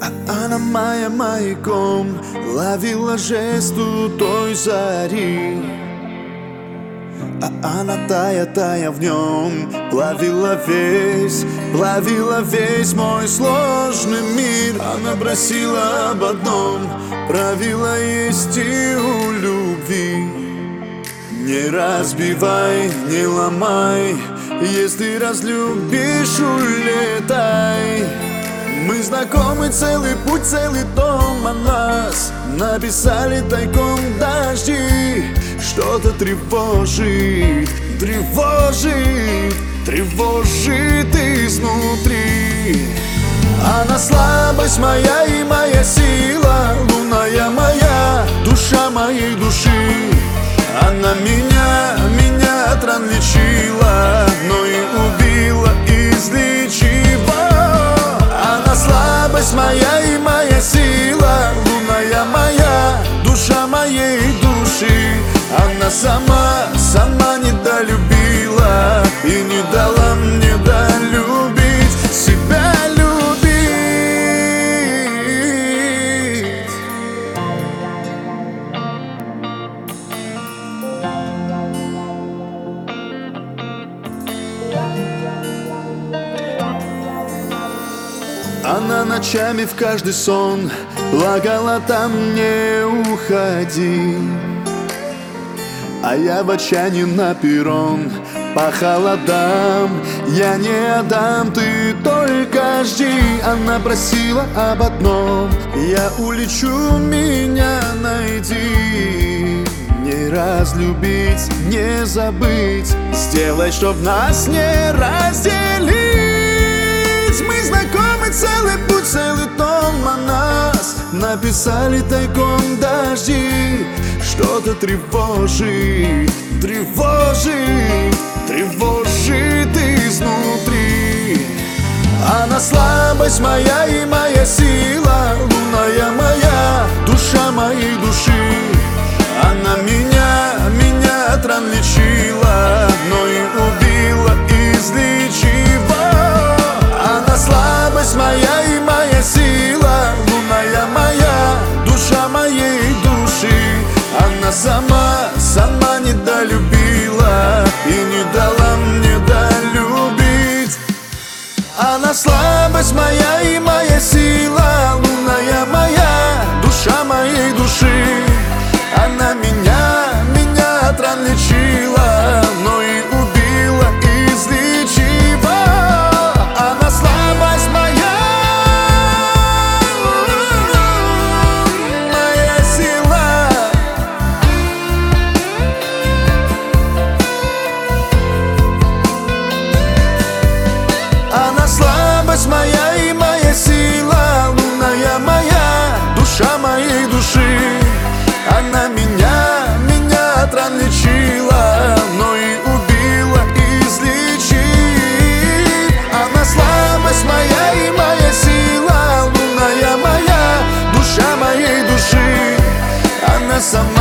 Она моя маяком ловила жесту той зари, а она, тая в нем, плавила весь мой сложный мир. Она просила об одном, правила есть и у любви. Не разбивай, не ломай, если разлюбишь, улетай. Мы знакомы целый путь, целый том о нас написали тайком дожди. Что-то тревожит изнутри. Она слабость моя и моя сила, лунная моя, душа моей души. Она меня от ран лечила, но и убила излечива. Она слабость моя и моя сила, лунная моя, душа моей души. Она сама недолюбила и не дала мне долюбить себя, любить. Она ночами в каждый сон плакала: там не уходи. А я в отчаянии на перрон по холодам. Я не отдам, ты только жди. Она просила об одном: я улечу, меня найди. Не разлюбить, не забыть, сделай, чтоб нас не разделить. Мы знакомы целый путь, целый том о нас написали тайком дожди. Что-то тревожит изнутри. Она слабость моя и моя сила, лунная моя, душа моей души. Она меня от ран лечила, но и убила излечива. Она слабость моя и моя сила, лунная моя, душа моей души. Она сама недолюбила и не дала мне долюбить. Она слабость моя и моя сила, лунная моя, душа моей души. Она меня от ран лечила, но и убила излечива. Она слабость моя, моя сила. Она слабость моя и моя сила, лунная моя, душа моей души. Она меня от ран лечила, но и убила излечив. Она слабость моя и моя сила, лунная моя, душа моей души. Она сама